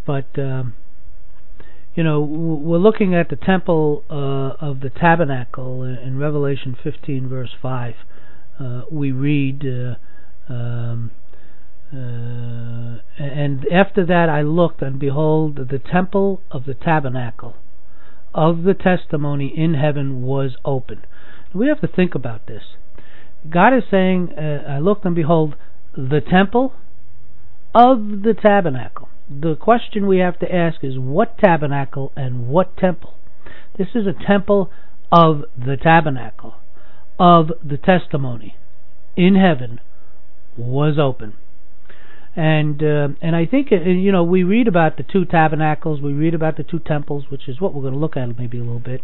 But we're looking at the temple of the tabernacle in Revelation 15, verse 5. We read, and after that I looked, and behold, the temple of the tabernacle of the testimony in heaven was open. We have to think about this. God is saying, I looked, and behold, the temple of the tabernacle. The question we have to ask is, what tabernacle and what temple? This is a temple of the tabernacle of the testimony in heaven was open. And I think we read about the two tabernacles, we read about the two temples, which is what we're going to look at maybe a little bit.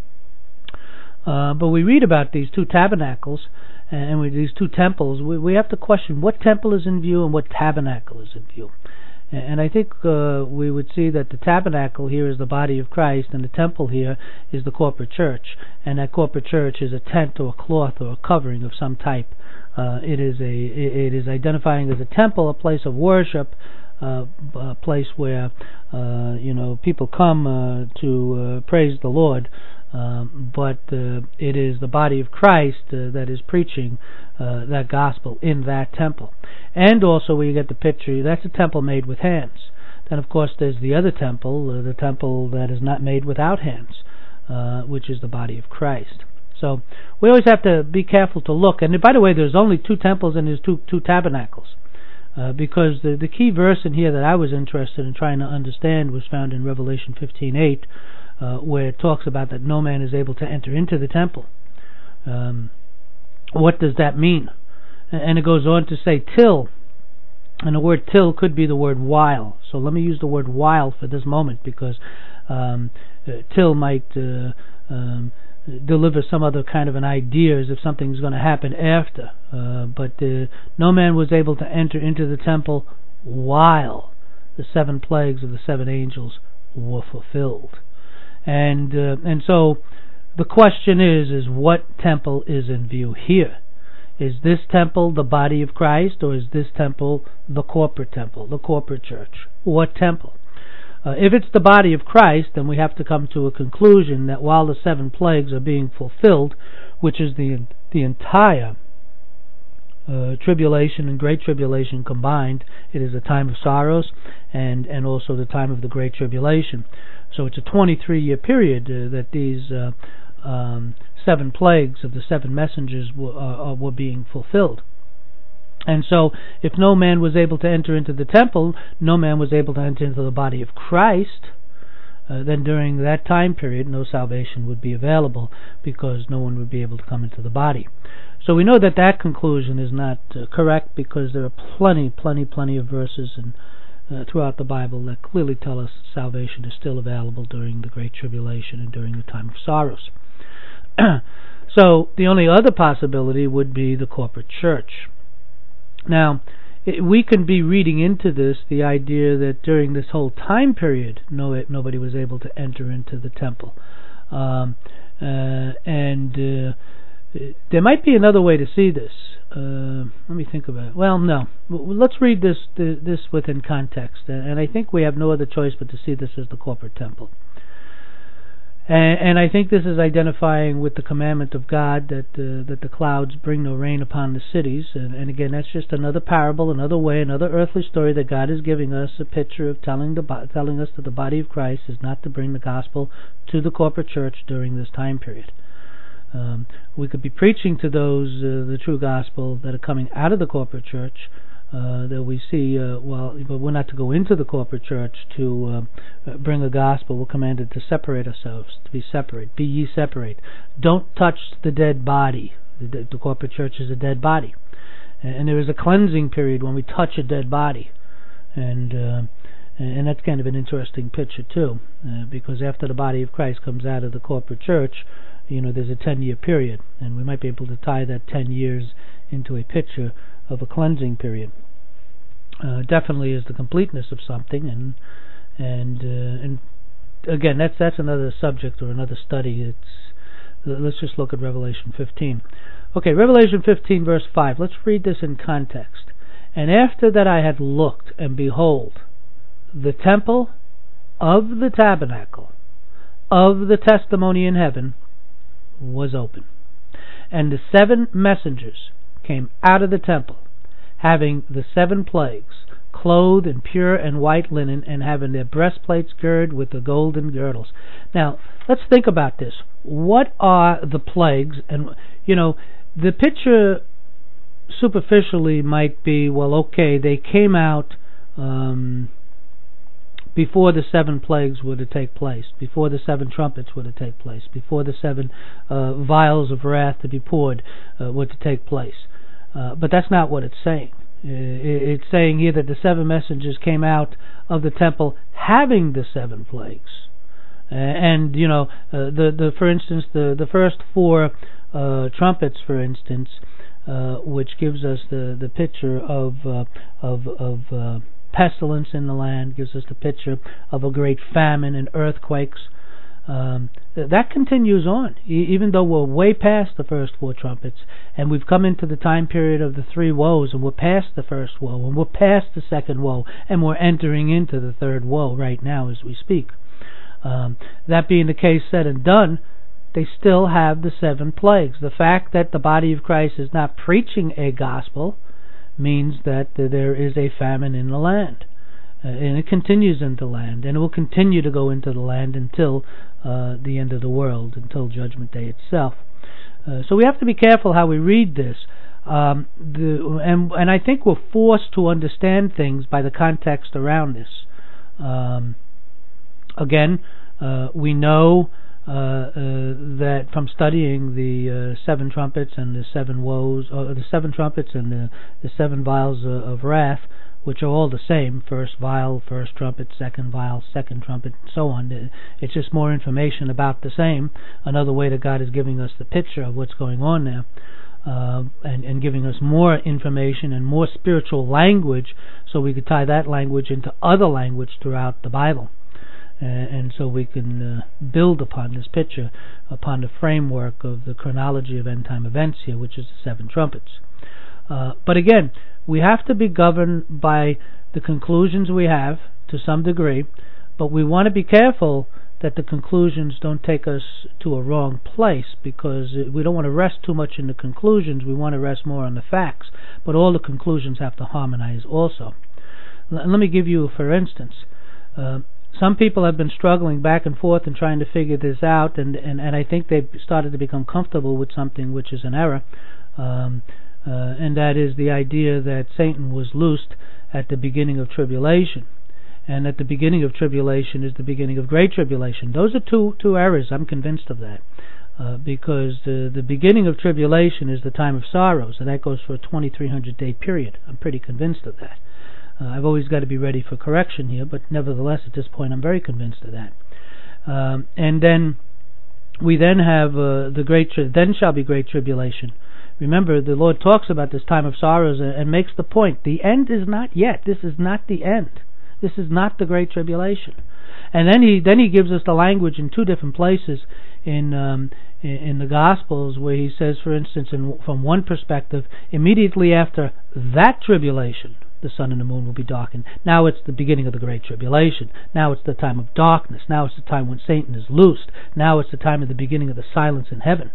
But we read about these two tabernacles and with these two temples. We have to question what temple is in view and what tabernacle is in view. And I think we would see that the tabernacle here is the body of Christ, and the temple here is the corporate church. And that corporate church is a tent or a cloth or a covering of some type. It is identifying as a temple, a place of worship, a place where people come to praise the Lord. But it is the body of Christ that is preaching that gospel in that temple. And also we get the picture, that's a temple made with hands. Then of course there's the other temple, the temple that is not made without hands, which is the body of Christ. So we always have to be careful to look. And by the way, there's only two temples and there's two tabernacles. Because the key verse in here that I was interested in trying to understand was found in Revelation 15:8, where it talks about that no man is able to enter into the temple. What does that mean? And it goes on to say till, and the word till could be the word while. So let me use the word while for this moment, because till might deliver some other kind of an idea as if something's going to happen after. But no man was able to enter into the temple while the 7 plagues of the 7 angels were fulfilled. And so the question is what temple is in view here? Is this temple the body of Christ, or is this temple the corporate temple, the corporate church? What temple? If it's the body of Christ, then we have to come to a conclusion that while the 7 plagues are being fulfilled, which is the entire tribulation and great tribulation combined, it is a time of sorrows and also the time of the great tribulation. So it's a 23-year period that these 7 plagues of the 7 messengers were being fulfilled. And so if no man was able to enter into the temple, no man was able to enter into the body of Christ, then during that time period no salvation would be available, because no one would be able to come into the body. So we know that conclusion is not correct, because there are plenty of verses throughout the Bible that clearly tell us salvation is still available during the Great Tribulation and during the time of sorrows. So the only other possibility would be the corporate church. Now, we can be reading into this the idea that during this whole time period nobody was able to enter into the temple. There might be another way to see this. Let me think about it. Well, no. Let's read this within context. And I think we have no other choice but to see this as the corporate temple. And I think this is identifying with the commandment of God that the clouds bring no rain upon the cities. And again, that's just another parable, another way, another earthly story that God is giving us, a picture of telling us that the body of Christ is not to bring the gospel to the corporate church during this time period. We could be preaching to those the true gospel that are coming out of the corporate church, that we see, but we're not to go into the corporate church to bring a gospel. We're commanded to separate ourselves, to be separate. Be ye separate. Don't touch the dead body. The corporate church is a dead body. And there is a cleansing period when we touch a dead body. And that's kind of an interesting picture too, because after the body of Christ comes out of the corporate church, there's a 10-year period, and we might be able to tie that 10 years into a picture of a cleansing period. Definitely is the completeness of something, and again, that's another subject or another study. Let's just look at Revelation 15. Okay, Revelation 15 verse 5. Let's read this in context. And after that I had looked, and behold, the temple of the tabernacle of the testimony in heaven was open. And the 7 messengers came out of the temple, having the 7 plagues, clothed in pure and white linen, and having their breastplates girded with the golden girdles. Now, let's think about this. What are the plagues? And, the picture superficially might be, well, okay, they came out before the 7 plagues were to take place, before the 7 trumpets were to take place, before the 7 vials of wrath to be poured were to take place. But that's not what it's saying. It's saying here that the 7 messengers came out of the temple having the 7 plagues. And for instance, the first 4 trumpets, for instance, which gives us the picture of pestilence in the land, gives us the picture of a great famine and earthquakes. That continues on, even though we're way past the first 4 trumpets, and we've come into the time period of the 3 woes, and we're past the first woe, and we're past the second woe, and we're entering into the third woe right now as we speak. That being the case said and done, they still have the 7 plagues. The fact that the body of Christ is not preaching a gospel means that there is a famine in the land. And it continues in the land, and it will continue to go into the land until the end of the world, until Judgment Day itself. So we have to be careful how we read this. And I think we're forced to understand things by the context around this. Again, we know that from studying the 7 trumpets and the 7 woes, or the 7 trumpets and the 7 vials of wrath, which are all the same, first vial, first trumpet, second vial, second trumpet, and so on. It's just more information about the same, another way that God is giving us the picture of what's going on there, and giving us more information and more spiritual language, so we could tie that language into other language throughout the Bible. And so we can build upon this picture, upon the framework of the chronology of end-time events here, which is the 7 trumpets. But again, we have to be governed by the conclusions we have to some degree, but we want to be careful that the conclusions don't take us to a wrong place, because we don't want to rest too much in the conclusions. We want to rest more on the facts, but all the conclusions have to harmonize also. Let me give you, for instance, some people have been struggling back and forth and trying to figure this out, and I think they've started to become comfortable with something which is an error, and that is the idea that Satan was loosed at the beginning of tribulation, and that the beginning of tribulation is the beginning of great tribulation. Those are two errors. I'm convinced of that, because the beginning of tribulation is the time of sorrows, and that goes for a 2300-day period. I'm pretty convinced of that. I've always got to be ready for correction here, but nevertheless, at this point, I'm very convinced of that. And then we then have then shall be great tribulation. Remember, the Lord talks about this time of sorrows and makes the point: the end is not yet. This is not the end. This is not the great tribulation. And then he gives us the language in 2 different places in the Gospels, where he says, for instance, from one perspective, immediately after that tribulation, the sun and the moon will be darkened. Now it's the beginning of the great tribulation. Now it's the time of darkness. Now it's the time when Satan is loosed. Now it's the time of the beginning of the silence in heaven.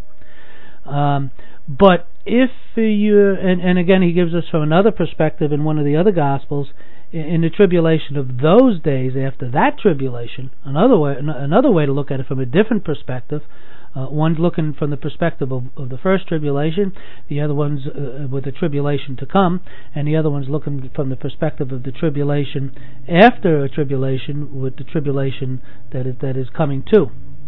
But if you, and again he gives us from another perspective in one of the other Gospels, in the tribulation of those days after that tribulation, another way to look at it from a different perspective. One's looking from the perspective of the first tribulation, the other one's with the tribulation to come, and the other one's looking from the perspective of the tribulation after a tribulation, with the tribulation that is coming too.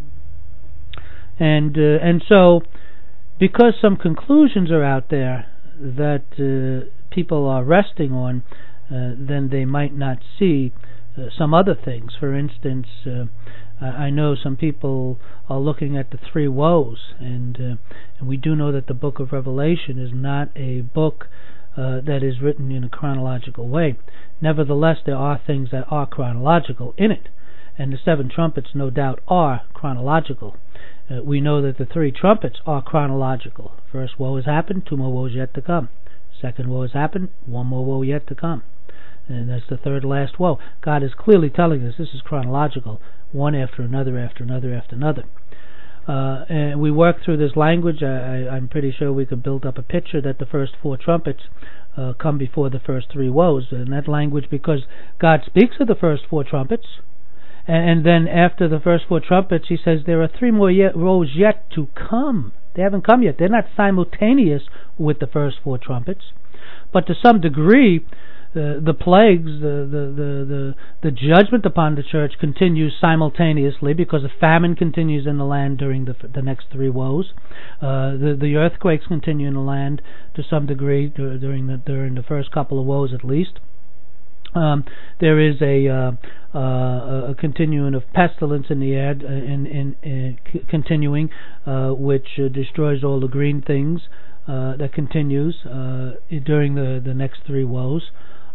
And so, because some conclusions are out there that people are resting on, then they might not see some other things. For instance, I know some people are looking at the 3 woes, and we do know that the book of Revelation is not a book that is written in a chronological way. Nevertheless, there are things that are chronological in it, and the 7 trumpets no doubt are chronological. We know that the 3 trumpets are chronological. First woe has happened, 2 more woes yet to come. Second woe has happened, 1 more woe yet to come. and that's the third last woe. God is clearly telling us this is chronological, one after another, after another, after another. And we work through this language. I'm pretty sure we could build up a picture that the first 4 trumpets come before the first 3 woes. And that language, because God speaks of the first 4 trumpets, and then after the first 4 trumpets, he says there are 3 more woes yet to come. They haven't come yet. They're not simultaneous with the first 4 trumpets. But to some degree, the plagues, the judgment upon the church continues simultaneously, because a famine continues in the land during the next 3 woes. The earthquakes continue in the land to some degree during the first couple of woes, at least. There is a continuing of pestilence in the air, continuing, which destroys all the green things. That continues during the next 3 woes.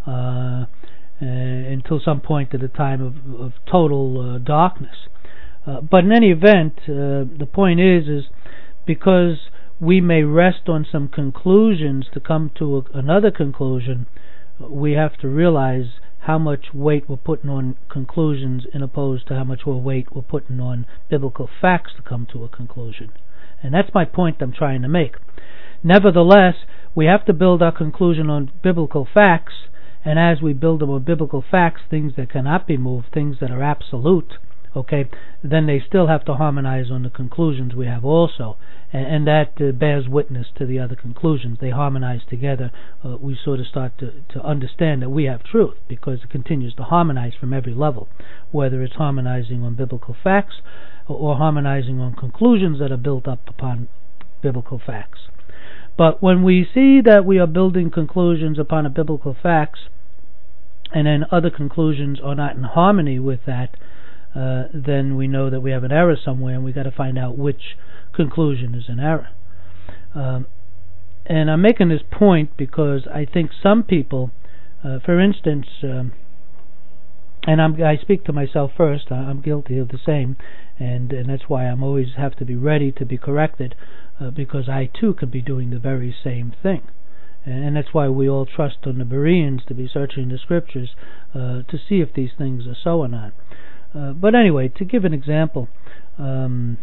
Until some point at a time of total darkness. But in any event, the point is because we may rest on some conclusions to come to another conclusion, we have to realize how much weight we're putting on conclusions in opposed to how much more weight we're putting on biblical facts to come to a conclusion. And that's my point I'm trying to make. Nevertheless, we have to build our conclusion on biblical facts, and as we build them on biblical facts, things that cannot be moved, things that are absolute, okay, then they still have to harmonize on the conclusions we have also, and that bears witness to the other conclusions. They harmonize together. We sort of start to understand that we have truth, because it continues to harmonize from every level, whether it's harmonizing on biblical facts or harmonizing on conclusions that are built up upon biblical facts. But when we see that we are building conclusions upon a biblical facts, and then other conclusions are not in harmony with that, then we know that we have an error somewhere, and we've got to find out which conclusion is an error. And I'm making this point because I think some people, for instance, and I speak to myself first, I'm guilty of the same, and that's why I'm always have to be ready to be corrected, because I too could be doing the very same thing. And that's why we all trust on the Bereans to be searching the scriptures to see if these things are so or not. But anyway, to give an example, some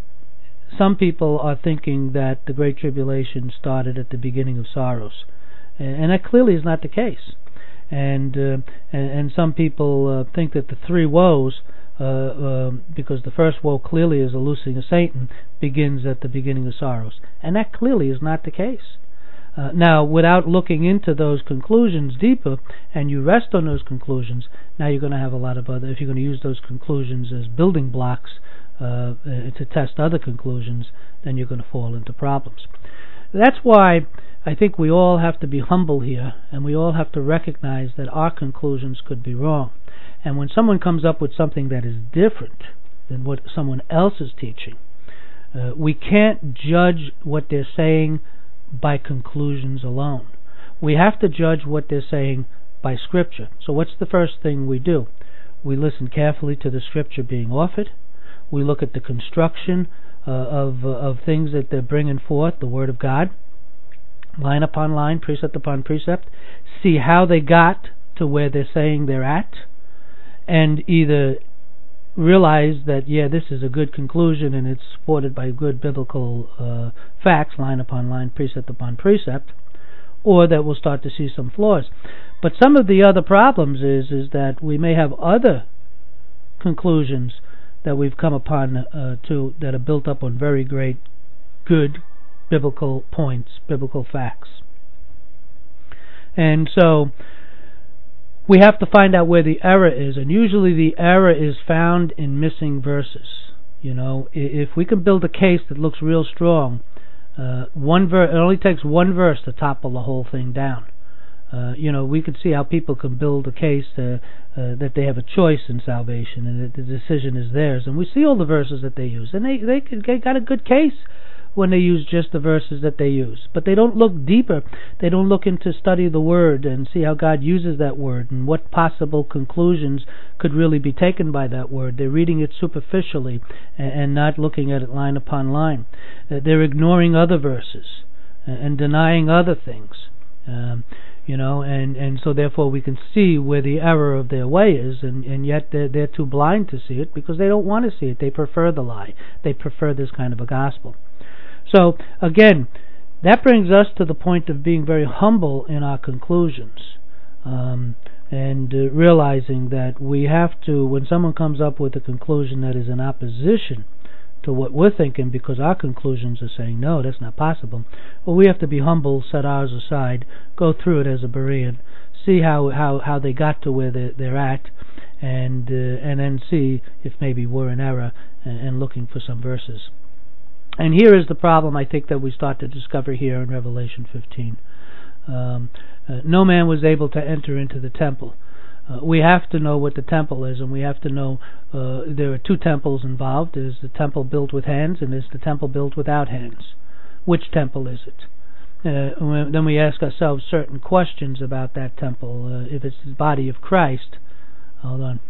people are thinking that the Great Tribulation started at the beginning of sorrows, and that clearly is not the case. And some people think that the 3 woes, because the first woe clearly is the loosing of Satan, begins at the beginning of sorrows, and that clearly is not the case. Now, without looking into those conclusions deeper, and you rest on those conclusions, now you're going to have a lot of other, if you're going to use those conclusions as building blocks to test other conclusions, then you're going to fall into problems. That's why I think we all have to be humble here, and we all have to recognize that our conclusions could be wrong. And when someone comes up with something that is different than what someone else is teaching, we can't judge what they're saying by conclusions alone. We have to judge what they're saying by Scripture. So what's the first thing we do? We listen carefully to the Scripture being offered. We look at the construction of things that they're bringing forth, the Word of God, line upon line, precept upon precept, see how they got to where they're saying they're at, and either realize that, yeah, this is a good conclusion and it's supported by good biblical facts, line upon line, precept upon precept, or that we'll start to see some flaws. But some of the other problems is that we may have other conclusions that we've come upon that are built up on very great, good biblical points, biblical facts. And so we have to find out where the error is, and usually the error is found in missing verses. You know, if we can build a case that looks real strong, it only takes one verse to topple the whole thing down. We can see how people can build a case that they have a choice in salvation and that the decision is theirs. And we see all the verses that they use, and they got a good case when they use just the verses that they use. But they don't look deeper. They don't look into study the Word and see how God uses that Word and what possible conclusions could really be taken by that Word. They're reading it superficially and not looking at it line upon line. They're ignoring other verses and denying other things. and so therefore we can see where the error of their way is, and yet they're too blind to see it because they don't want to see it. They prefer the lie. They prefer this kind of a gospel. So again, that brings us to the point of being very humble in our conclusions, and realizing that we have to, when someone comes up with a conclusion that is in opposition to what we're thinking, because our conclusions are saying, no, that's not possible, well, we have to be humble, set ours aside, go through it as a Berean, see how they got to where they're at, and then see if maybe we're in error, and looking for some verses. And here is the problem, I think, that we start to discover here in Revelation 15. No man was able to enter into the temple. We have to know what the temple is, and we have to know there are two temples involved. There's the temple built with hands, and there's the temple built without hands. Which temple is it? Then we ask ourselves certain questions about that temple. If it's the body of Christ, hold on.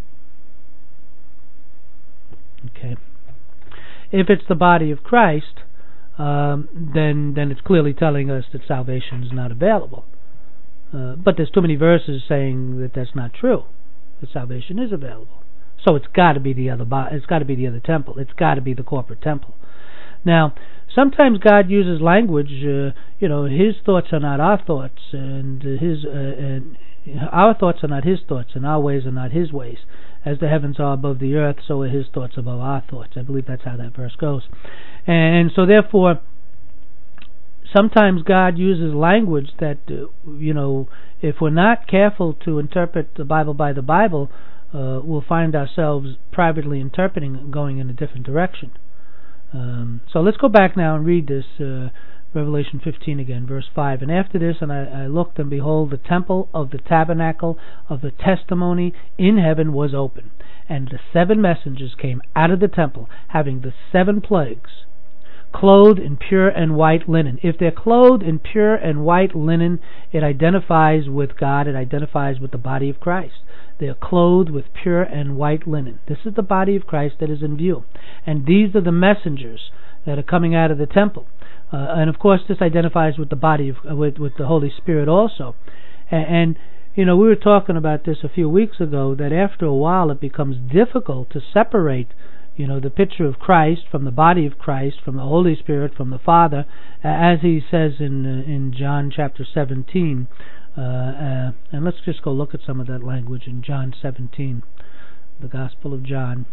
Okay. If it's the body of Christ, then it's clearly telling us that salvation is not available. But there's too many verses saying that that's not true. That salvation is available. So it's got to be the other. It's got to be the other temple. It's got to be the corporate temple. Now, sometimes God uses language. His thoughts are not our thoughts, and our thoughts are not His thoughts, and our ways are not His ways. As the heavens are above the earth, so are His thoughts above our thoughts. I believe that's how that verse goes. And so, therefore, sometimes God uses language that, if we're not careful to interpret the Bible by the Bible, we'll find ourselves privately interpreting it and going in a different direction. So let's go back now and read this, Revelation 15 again, verse 5. And after this, and I looked, and behold, the temple of the tabernacle of the testimony in heaven was open. And the 7 messengers came out of the temple, having the 7 plagues, clothed in pure and white linen. If they're clothed in pure and white linen, it identifies with God. It identifies with the body of Christ. They are clothed with pure and white linen. This is the body of Christ that is in view. And these are the messengers that are coming out of the temple. And of course, this identifies with the body of with the Holy Spirit also. And we were talking about this a few weeks ago, that after a while it becomes difficult to separate the picture of Christ from the body of Christ, from the Holy Spirit, from the Father, as He says in John chapter 17. And let's just go look at some of that language in John 17, the Gospel of John,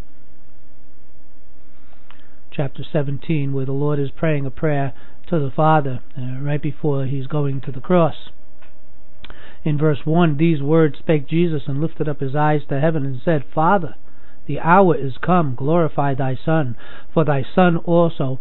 chapter 17, where the Lord is praying a prayer to the Father right before He's going to the cross. In verse 1, these words spake Jesus, and lifted up His eyes to heaven, and said, Father, the hour is come, glorify Thy Son, for Thy Son also,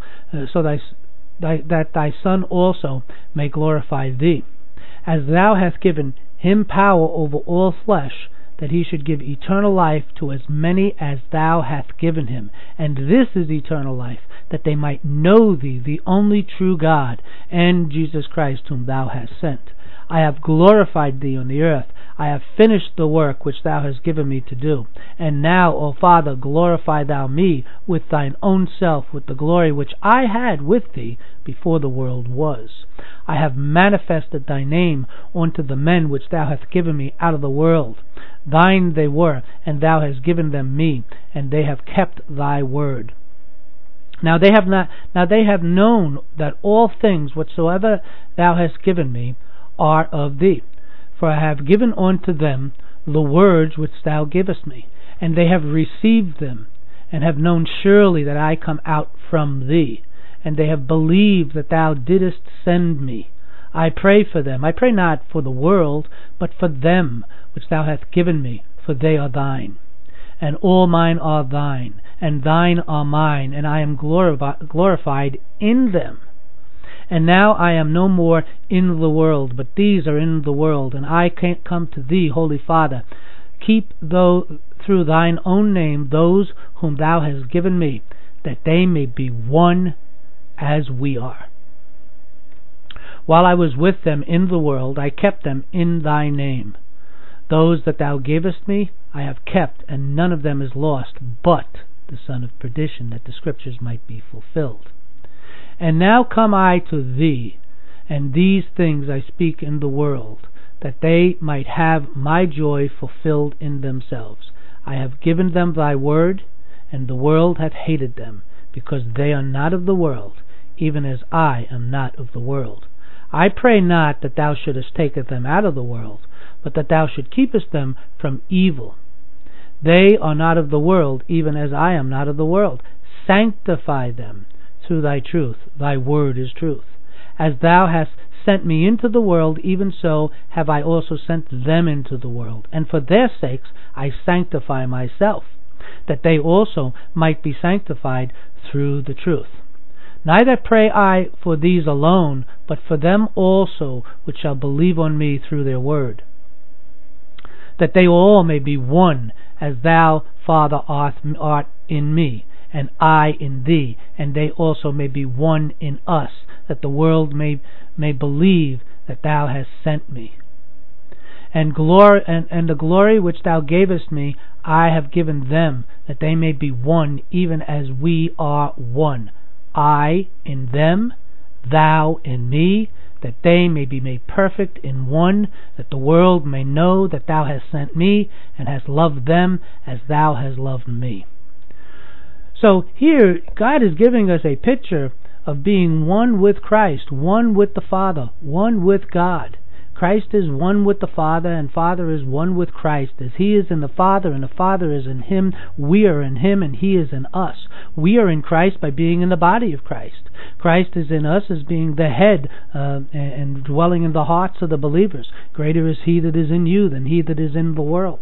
that Thy Son also may glorify Thee, as Thou hast given Him power over all flesh, that He should give eternal life to as many as Thou hast given Him. And this is eternal life, that they might know Thee, the only true God, and Jesus Christ, whom Thou hast sent. I have glorified Thee on the earth. I have finished the work which Thou hast given me to do. And now, O Father, glorify Thou me with Thine own self, with the glory which I had with Thee before the world was. I have manifested Thy name unto the men which Thou hast given me out of the world. Thine they were, and Thou hast given them me, and they have kept Thy word. Now they have known that all things whatsoever Thou hast given me are of Thee. For I have given unto them the words which Thou givest me, and they have received them, and have known surely that I come out from Thee, and they have believed that Thou didst send me. I pray for them. I pray not for the world, but for them which Thou hast given me, for they are Thine. And all mine are Thine, and Thine are mine, and I am glorified in them. And now I am no more in the world, but these are in the world, and I can't come to Thee, Holy Father. Keep through Thine own name those whom Thou hast given me, that they may be one as we are. While I was with them in the world, I kept them in Thy name. Those that Thou gavest me, I have kept, and none of them is lost, but the son of perdition, that the Scriptures might be fulfilled. And now come I to Thee, and these things I speak in the world, that they might have my joy fulfilled in themselves. I have given them thy word, and the world hath hated them, because they are not of the world, even as I am not of the world. I pray not that thou shouldest take them out of the world, but that thou should keepest them from evil. They are not of the world, even as I am not of the world. Sanctify them through thy truth. Thy word is truth. As thou hast sent me into the world, even so have I also sent them into the world. And for their sakes I sanctify myself, that they also might be sanctified through the truth. Neither pray I for these alone, but for them also which shall believe on me through their word, that they all may be one, as thou, Father, art in me, and I in thee, and they also may be one in us, that the world may believe that thou hast sent me. And the glory which thou gavest me I have given them, that they may be one, even as we are one. I in them, thou in me, that they may be made perfect in one, that the world may know that thou hast sent me, and hast loved them as thou hast loved me. So here, God is giving us a picture of being one with Christ, one with the Father, one with God. Christ is one with the Father, and Father is one with Christ. As He is in the Father, and the Father is in Him, we are in Him, and He is in us. We are in Christ by being in the body of Christ. Christ is in us as being the head and dwelling in the hearts of the believers. Greater is He that is in you than he that is in the world.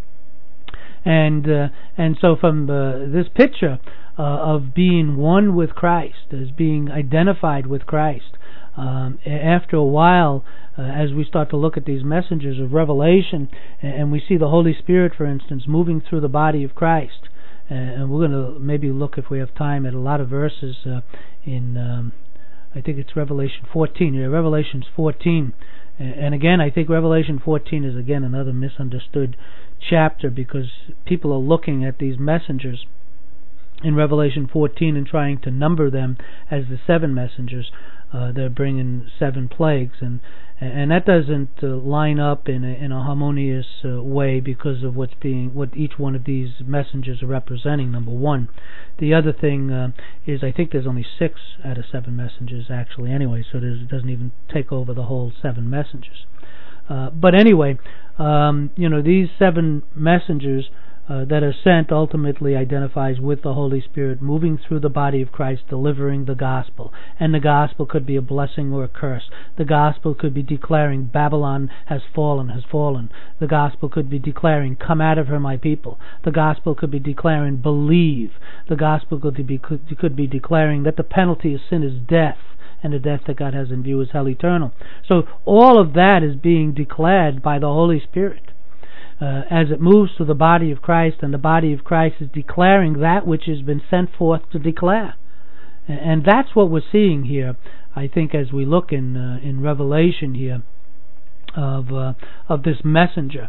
And so from this picture of being one with Christ, as being identified with Christ, after a while, as we start to look at these messengers of Revelation, and we see the Holy Spirit, for instance, moving through the body of Christ, and we're going to maybe look, if we have time, at a lot of verses in, I think it's Revelation 14. Yeah, Revelation's 14. And again, I think Revelation 14 is again another misunderstood chapter, because people are looking at these messengers in Revelation 14 and trying to number them as the 7 messengers. They're bringing 7 plagues, and that doesn't line up in a harmonious way, because of what each one of these messengers are representing. Number one. The other thing is, I think there's only 6 out of 7 messengers actually anyway, so it doesn't even take over the whole 7 messengers. But anyway, these 7 messengers that are sent ultimately identifies with the Holy Spirit moving through the body of Christ, delivering the gospel. And the gospel could be a blessing or a curse. The gospel could be declaring Babylon has fallen, has fallen. The gospel could be declaring, come out of her, my people. The gospel could be declaring, believe. The gospel could be declaring that the penalty of sin is death, and the death that God has in view is hell eternal. So all of that is being declared by the Holy Spirit as it moves to the body of Christ, and the body of Christ is declaring that which has been sent forth to declare. And that's what we're seeing here, I think, as we look in Revelation here of this messenger.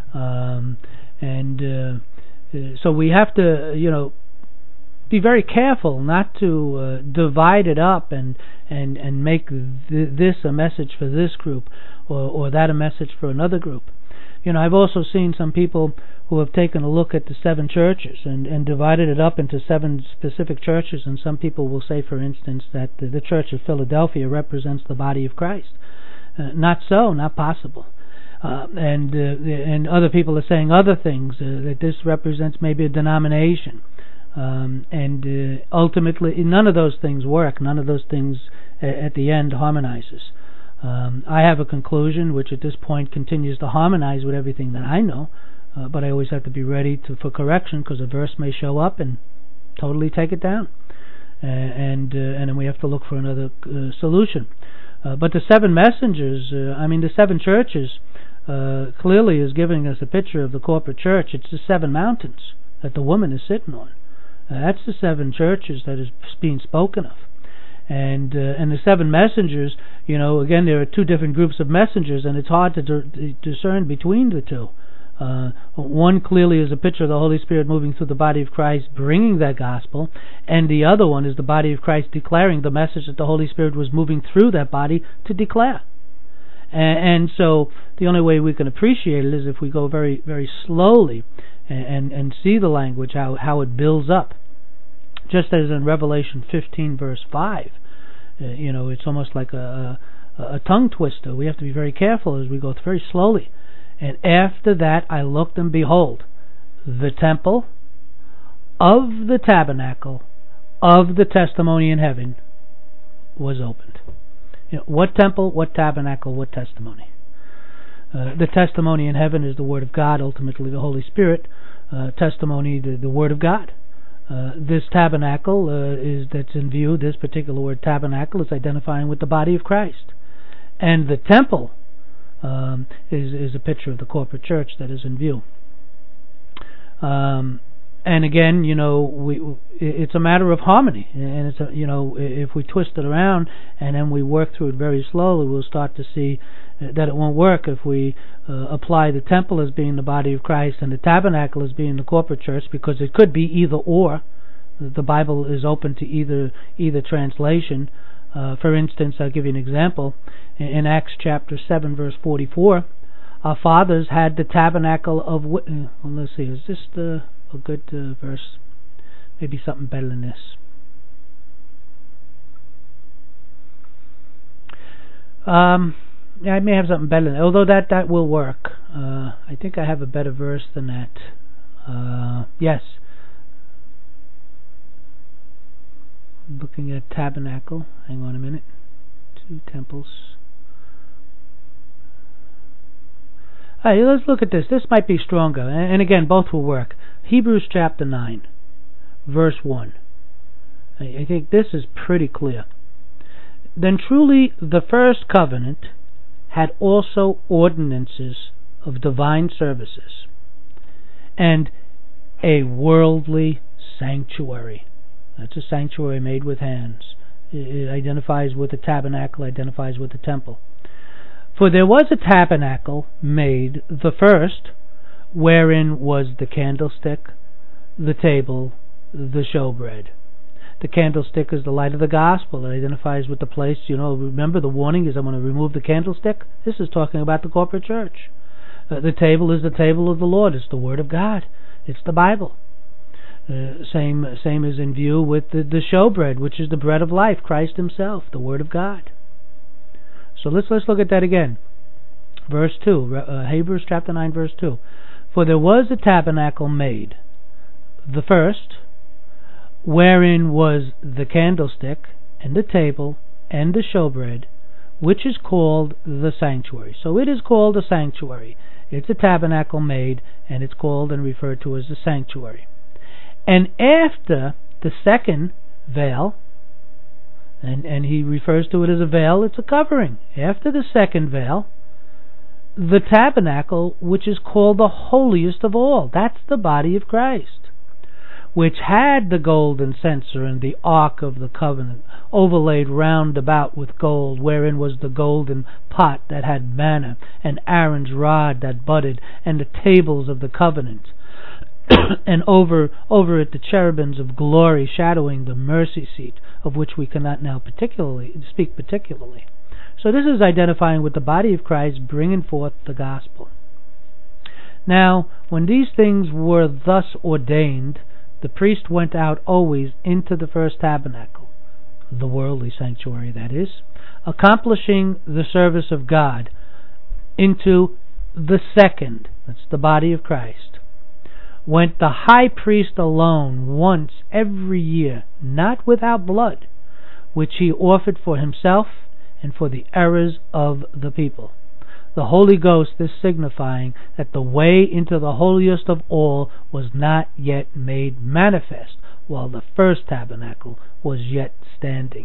So we have to, be very careful not to divide it up and make this a message for this group, or that a message for another group. I've also seen some people who have taken a look at the 7 churches and divided it up into 7 specific churches, and some people will say, for instance, that the Church of Philadelphia represents the body of Christ. Not so, not possible. And other people are saying other things, that this represents maybe a denomination. And ultimately, none of those things work. None of those things at the end harmonizes. I have a conclusion which at this point continues to harmonize with everything that I know, but I always have to be ready for correction, because a verse may show up and totally take it down, and then we have to look for another solution. But the 7 messengers, the 7 churches, clearly is giving us a picture of the corporate church. It's the 7 mountains that the woman is sitting on. That's the 7 churches that is being spoken of. And the 7 messengers, again, there are 2 different groups of messengers, and it's hard to discern between the 2. One clearly is a picture of the Holy Spirit moving through the body of Christ, bringing that gospel, and the other one is the body of Christ declaring the message that the Holy Spirit was moving through that body to declare. And so the only way we can appreciate it is if we go very, very slowly and see the language, how it builds up. Just as in Revelation 15 verse 5, it's almost like a tongue twister. We have to be very careful as we go very slowly. And after that I looked, and behold, the temple of the tabernacle of the testimony in heaven was opened. What temple, what tabernacle, what testimony? The testimony in heaven is the Word of God, ultimately the Holy Spirit. Testimony, the Word of God. This tabernacle that's in view, this particular word tabernacle, is identifying with the body of Christ. And the temple is a picture of the corporate church that is in view. And again, it's a matter of harmony, and it's if we twist it around and then we work through it very slowly, we'll start to see that it won't work if we apply the temple as being the body of Christ and the tabernacle as being the corporate church, because it could be either or. The Bible is open to either translation. For instance, I'll give you an example. In Acts chapter 7 verse 44, our fathers had the tabernacle of let's see, is this a good verse? Maybe something better than this. I may have something better than that, although that will work. I think I have a better verse than that. Yes. Looking at tabernacle. Hang on a minute. 2 temples. Alright, let's look at this. This might be stronger. And again, both will work. Hebrews chapter 9, verse 1. I think this is pretty clear. Then truly the first covenant had also ordinances of divine services and a worldly sanctuary. That's a sanctuary made with hands. It identifies with the tabernacle, identifies with the temple. For there was a tabernacle made, the first, wherein was the candlestick, the table, the showbread. The candlestick is the light of the gospel. It identifies with the place. Remember the warning is I'm going to remove the candlestick. This is talking about the corporate church. The table is the table of the Lord. It's the Word of God. It's the Bible. Same is in view with the showbread, which is the bread of life, Christ Himself, the Word of God. So let's look at that again. Verse 2, Hebrews chapter 9, verse 2. For there was a tabernacle made, the first, wherein was the candlestick, and the table, and the showbread, which is called the sanctuary. So it is called a sanctuary. It's a tabernacle made, and it's called and referred to as the sanctuary. And after the second veil, and he refers to it as a veil, it's a covering. After the second veil, the tabernacle, which is called the holiest of all, that's the body of Christ, which had the golden censer and the ark of the covenant, overlaid round about with gold, wherein was the golden pot that had manna, and Aaron's rod that budded, and the tables of the covenant, and over it the cherubims of glory shadowing the mercy seat, of which we cannot now speak particularly. So this is identifying with the body of Christ, bringing forth the gospel. Now, when these things were thus ordained, the priest went out always into the first tabernacle, the worldly sanctuary that is, accomplishing the service of God, into the second, that's the body of Christ, went the high priest alone once every year, not without blood, which he offered for himself and for the errors of the people. The Holy Ghost is signifying that the way into the holiest of all was not yet made manifest, while the first tabernacle was yet standing.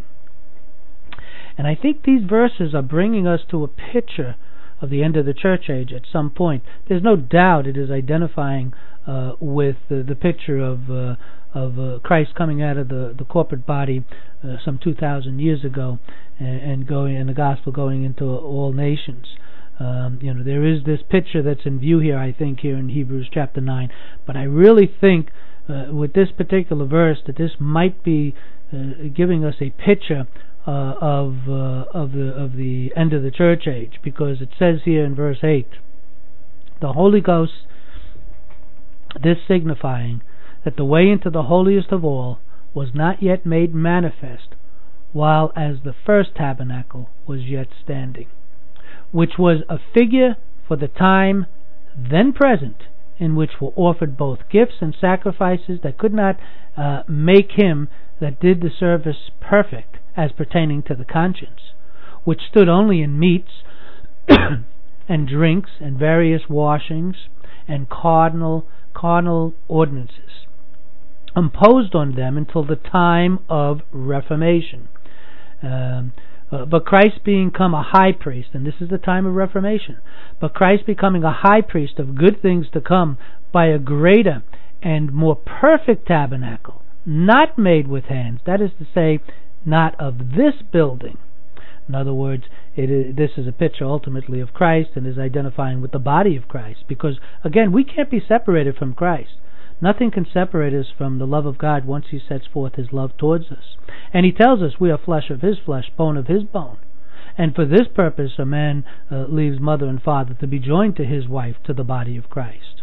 And I think these verses are bringing us to a picture of the end of the church age at some point. There's no doubt it is identifying with the picture of Christ coming out of the corporate body some 2,000 years ago, and the gospel going into all nations. There is this picture that's in view here, I think, here in Hebrews chapter 9. But I really think with this particular verse that this might be giving us a picture of the end of the church age, because it says here in verse 8, the Holy Ghost, this signifying that the way into the holiest of all was not yet made manifest, while as the first tabernacle was yet standing, which was a figure for the time then present, in which were offered both gifts and sacrifices that could not make him that did the service perfect as pertaining to the conscience, which stood only in meats and drinks and various washings and carnal ordinances, imposed on them until the time of Reformation. But Christ being come a high priest, and this is the time of Reformation, but Christ becoming a high priest of good things to come by a greater and more perfect tabernacle, not made with hands, that is to say, not of this building. In other words, this is a picture ultimately of Christ and is identifying with the body of Christ, because again, we can't be separated from Christ. Nothing can separate us from the love of God once He sets forth His love towards us. And He tells us we are flesh of His flesh, bone of His bone. And for this purpose a man leaves mother and father to be joined to his wife, to the body of Christ.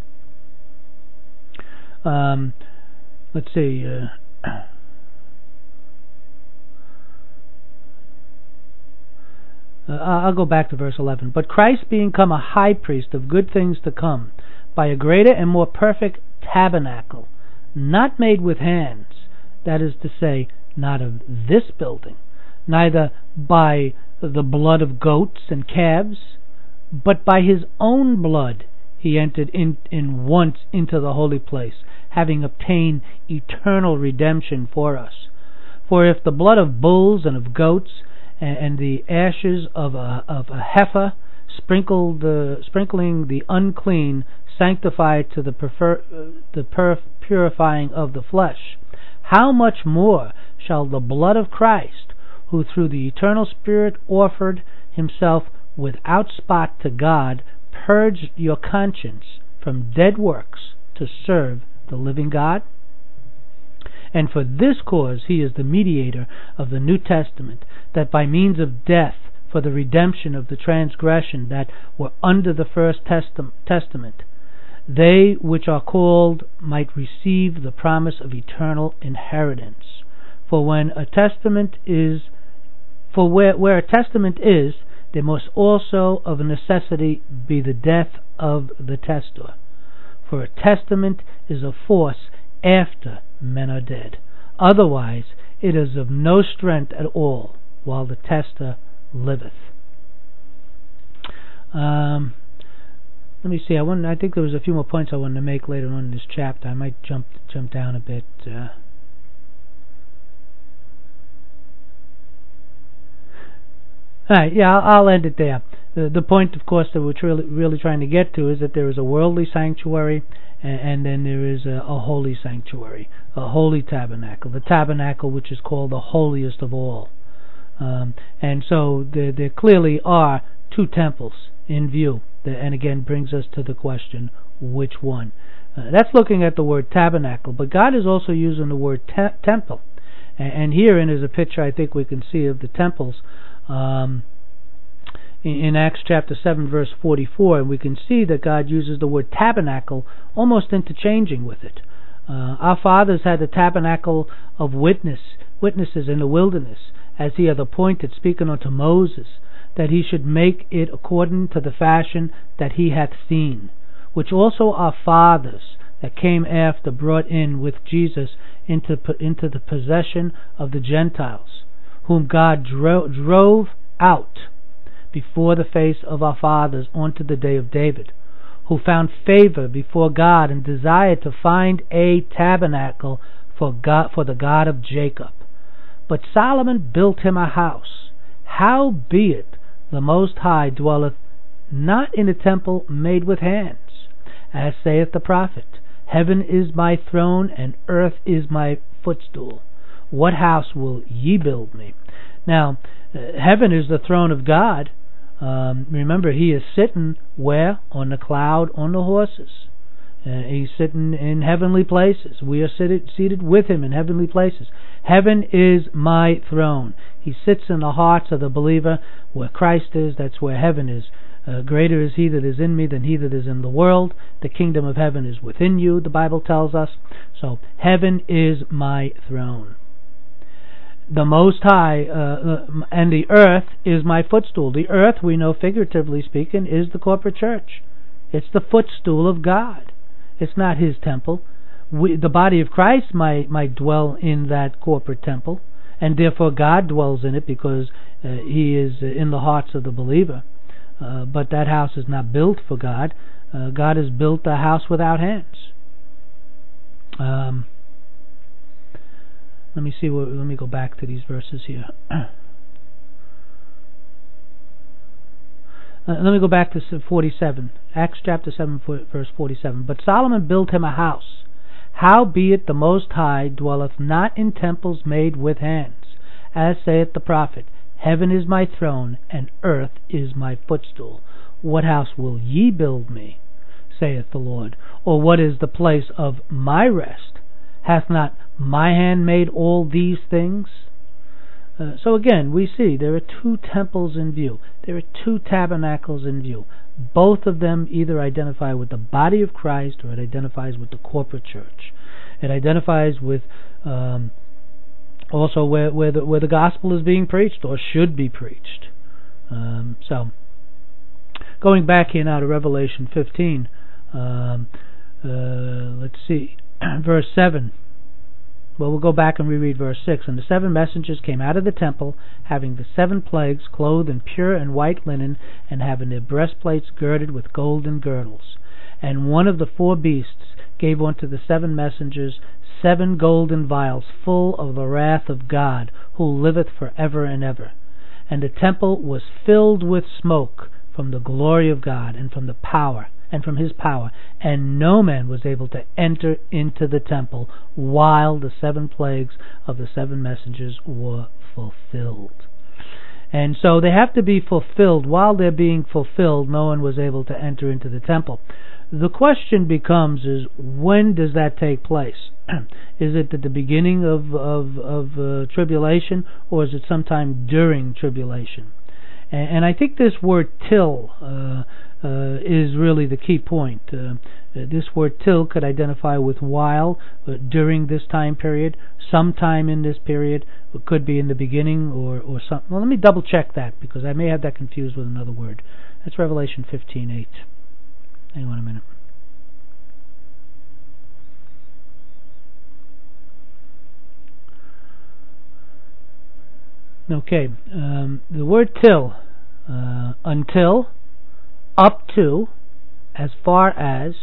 Let's see. I'll go back to verse 11. But Christ being come a high priest of good things to come, by a greater and more perfect tabernacle, not made with hands, that is to say, not of this building, neither by the blood of goats and calves, but by His own blood He entered in once into the holy place, having obtained eternal redemption for us. For if the blood of bulls and of goats and the ashes of a heifer, sprinkling the unclean, sanctified to the purifying of the flesh, how much more shall the blood of Christ, who through the eternal Spirit offered Himself without spot to God, purge your conscience from dead works to serve the living God? And for this cause He is the mediator of the New Testament, that by means of death, for the redemption of the transgression that were under the first testament, they which are called might receive the promise of eternal inheritance. For where a testament is, there must also of necessity be the death of the testator. For a testament is of force after men are dead. Otherwise it is of no strength at all while the testator liveth. Let me see. I think there was a few more points I wanted to make later on in this chapter. I might jump down a bit. Alright, yeah, I'll end it there. The point, of course, that we're really trying to get to is that there is a worldly sanctuary, and then there is a holy sanctuary, a holy tabernacle, the tabernacle which is called the holiest of all. And so there clearly are two temples in view, and again brings us to the question, which one? That's looking at the word tabernacle, but God is also using the word temple. And herein is a picture I think we can see of the temples in Acts chapter 7 verse 44, and we can see that God uses the word tabernacle almost interchanging with it. Our fathers had the tabernacle of witnesses in the wilderness, as He had appointed, speaking unto Moses, that he should make it according to the fashion that he hath seen, which also our fathers that came after brought in with Jesus into the possession of the Gentiles, whom God drove out before the face of our fathers unto the day of David, who found favor before God and desired to find a tabernacle for the God of Jacob. But Solomon built him a house. Howbeit the Most High dwelleth not in a temple made with hands, as saith the prophet, Heaven is my throne, and earth is my footstool. What house will ye build me? Now, heaven is the throne of God. Remember, He is sitting where? On the cloud, on the horses. He's sitting in heavenly places. We are seated with Him in heavenly places. Heaven is my throne. He sits in the hearts of the believer. Where Christ is, that's where heaven is. Greater is He that is in me than he that is in the world. The kingdom of heaven is within you, the Bible tells us. So heaven is my throne. The Most High and the earth is my footstool. The earth, we know figuratively speaking, is the corporate church. It's the footstool of God. It's not His temple. The body of Christ might dwell in that corporate temple, and therefore God dwells in it because He is in the hearts of the believer. But that house is not built for God. God has built a house without hands. Let me go back to these verses here. Let me go back to 47. Acts chapter 7, verse 47. But Solomon built him a house. Howbeit the Most High dwelleth not in temples made with hands. As saith the prophet, Heaven is my throne, and earth is my footstool. What house will ye build me, saith the Lord? Or what is the place of my rest? Hath not my hand made all these things? So again, we see there are two temples in view. There are two tabernacles in view. Both of them either identify with the body of Christ or it identifies with the corporate church. It identifies with also where the gospel is being preached or should be preached. So, going back here now to Revelation 15, let's see, verse 7. Well, we'll go back and reread verse 6. And the 7 messengers came out of the temple, having the 7 plagues, clothed in pure and white linen, and having their breastplates girded with golden girdles. And one of the 4 beasts gave unto the 7 messengers 7 golden vials, full of the wrath of God, who liveth for ever and ever. And the temple was filled with smoke from the glory of God, and from the power, and from His power, and no man was able to enter into the temple while the 7 plagues of the 7 messengers were fulfilled. And so they have to be fulfilled. While they're being fulfilled, no one was able to enter into the temple. The question becomes is, when does that take place? Is it at the beginning of tribulation, or is it sometime during tribulation? And I think this word till is really the key point. This word till could identify with while, during this time period, sometime in this period. It could be in the beginning or something. Well, let me double check that, because I may have that confused with another word. That's Revelation 15:8. Hang on a minute. Okay, the word till, until, up to, as far as,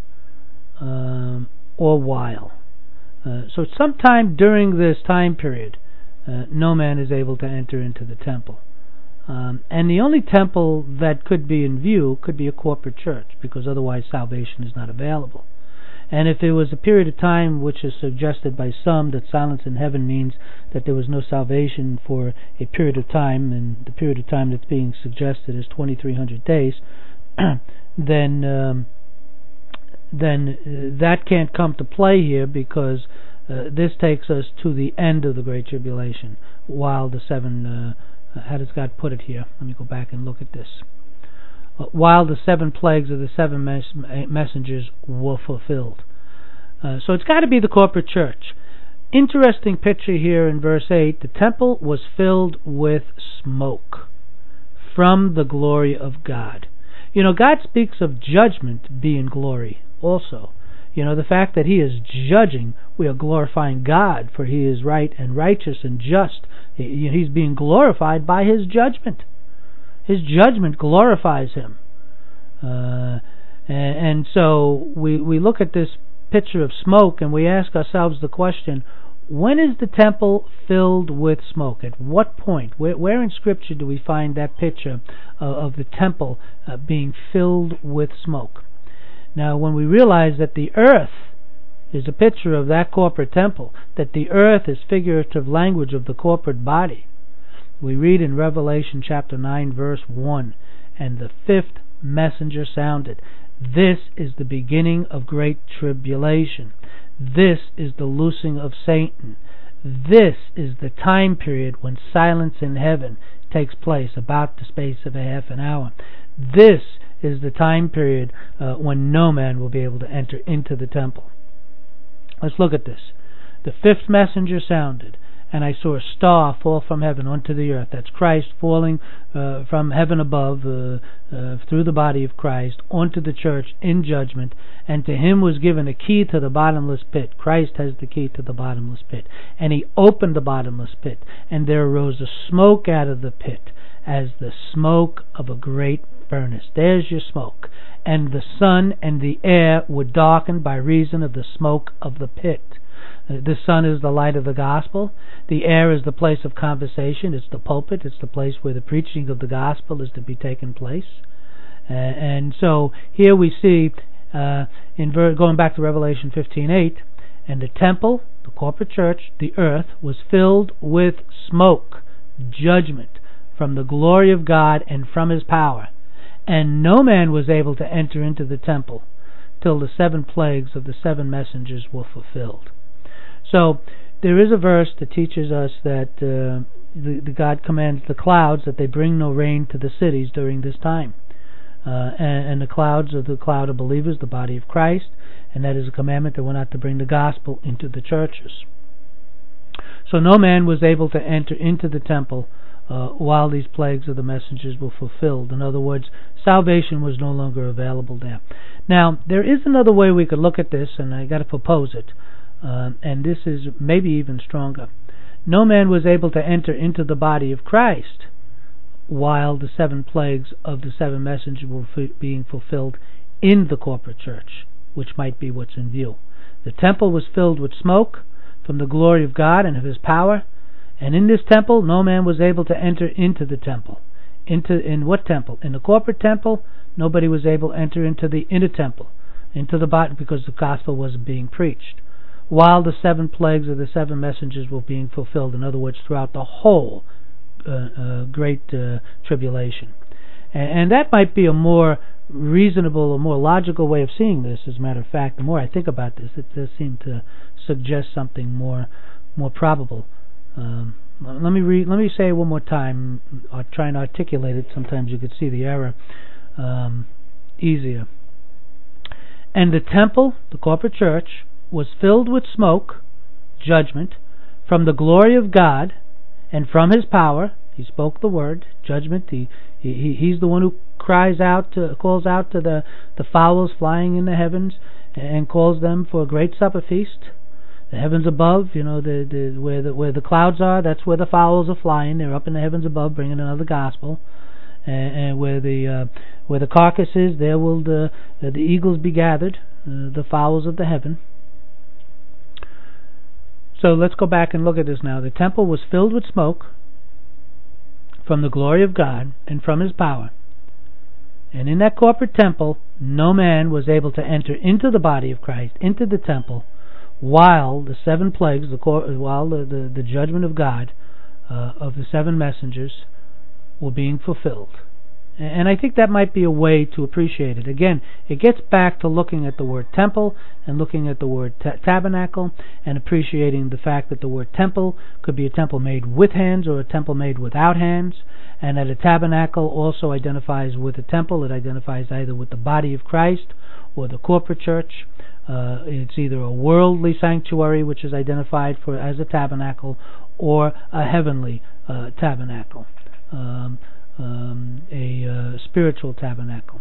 or while. So sometime during this time period, no man is able to enter into the temple. And the only temple that could be in view could be a corporate church, because otherwise salvation is not available. And if it was a period of time which is suggested by some that silence in heaven means that there was no salvation for a period of time, and the period of time that's being suggested is 2,300 days, then that can't come to play here, because this takes us to the end of the Great Tribulation, while the 7... how does God put it here? Let me go back and look at this. While the 7 plagues of the 7 messengers were fulfilled. So it's got to be the corporate church. Interesting picture here in verse 8. The temple was filled with smoke from the glory of God. You know, God speaks of judgment being glory also. You know, the fact that He is judging, we are glorifying God, for He is right and righteous and just. He's being glorified by His judgment. His judgment glorifies Him. And so we look at this picture of smoke and we ask ourselves the question, when is the temple filled with smoke? At what point? Where in Scripture do we find that picture of the temple being filled with smoke? Now, when we realize that the earth is a picture of that corporate temple, that the earth is figurative language of the corporate body, we read in Revelation chapter 9 verse 1, and the 5th messenger sounded. This is the beginning of great tribulation. This is the loosing of Satan. This is the time period when silence in heaven takes place, about the space of a half an hour. This is the time period when no man will be able to enter into the temple. Let's look at this. The fifth messenger sounded, and I saw a star fall from heaven onto the earth. That's Christ falling from heaven above through the body of Christ onto the church in judgment, and to him was given a key to the bottomless pit. Christ has the key to the bottomless pit. And he opened the bottomless pit, and there arose a smoke out of the pit, as the smoke of a great furnace. There's your smoke. And the sun and the air were darkened by reason of the smoke of the pit. The sun is the light of the gospel. The air is the place of conversation. It's the pulpit. It's the place where the preaching of the gospel is to be taken place. And so here we see, going back to Revelation 15:8, and the temple, the corporate church, the earth, was filled with smoke, judgment, from the glory of God and from his power. And no man was able to enter into the temple till the 7 plagues of the 7 messengers were fulfilled. So there is a verse that teaches us that the God commands the clouds that they bring no rain to the cities during this time. And the clouds are the cloud of believers, the body of Christ, and that is a commandment that we're not to bring the gospel into the churches. So no man was able to enter into the temple while these plagues of the messengers were fulfilled. In other words, salvation was no longer available there. Now, there is another way we could look at this, and I got to propose it, and this is maybe even stronger. No man was able to enter into the body of Christ while the 7 plagues of the 7 messengers were being fulfilled in the corporate church, which might be what's in view. The temple was filled with smoke from the glory of God and of his power, and in this temple no man was able to enter into the temple. In what temple? In the corporate temple, nobody was able to enter into the inner temple, into the body, because the gospel wasn't being preached, while the 7 plagues of the 7 messengers were being fulfilled. In other words, throughout the whole great tribulation. And that might be a more reasonable, a more logical way of seeing this. As a matter of fact, the more I think about this, it does seem to suggest something more probable. Let me say it one more time. I'll try and articulate it. Sometimes you could see the error easier. And the temple, the corporate church, was filled with smoke, judgment, from the glory of God and from his power. He spoke the word, judgment. He's the one who calls out to the fowls flying in the heavens and calls them for a great supper feast. The heavens above, where the clouds are, that's where the fowls are flying. They're up in the heavens above, bringing another gospel. And where the carcass is, there will the eagles be gathered, the fowls of the heaven. So let's go back and look at this now. The temple was filled with smoke from the glory of God and from his power. And in that corporate temple, no man was able to enter into the body of Christ, into the temple, while the 7 plagues, while the judgment of God of the 7 messengers were being fulfilled. And I think that might be a way to appreciate it. Again, it gets back to looking at the word temple and looking at the word tabernacle and appreciating the fact that the word temple could be a temple made with hands or a temple made without hands, and that a tabernacle also identifies with a temple. It identifies either with the body of Christ or the corporate church. It's either a worldly sanctuary, which is identified as a tabernacle, or a heavenly tabernacle. A spiritual tabernacle.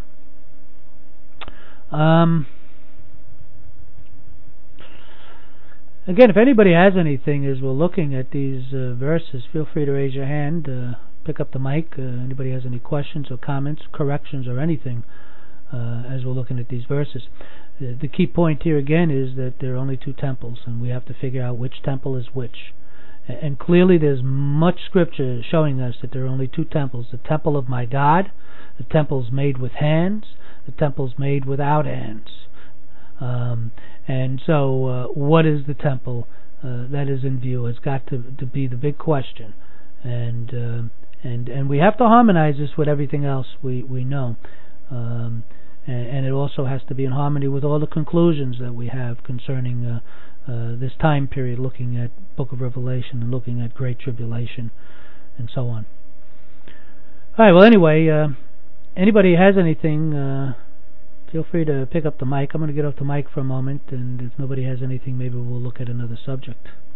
Again, if anybody has anything as we're looking at these verses, feel free to raise your hand, pick up the mic. Anybody has any questions or comments, corrections, or anything as we're looking at these verses. The key point here again is that there are only 2 temples, and we have to figure out which temple is which. And clearly there's much scripture showing us that there are only 2 temples. The temple of my God, the temples made with hands, the temples made without hands. And so what is the temple that is in view has got to be the big question. And we have to harmonize this with everything else we know. and it also has to be in harmony with all the conclusions that we have concerning this time period, looking at Book of Revelation and looking at Great Tribulation and so on. All right, well, anyway, anybody has anything, feel free to pick up the mic. I'm going to get off the mic for a moment, and if nobody has anything, maybe we'll look at another subject.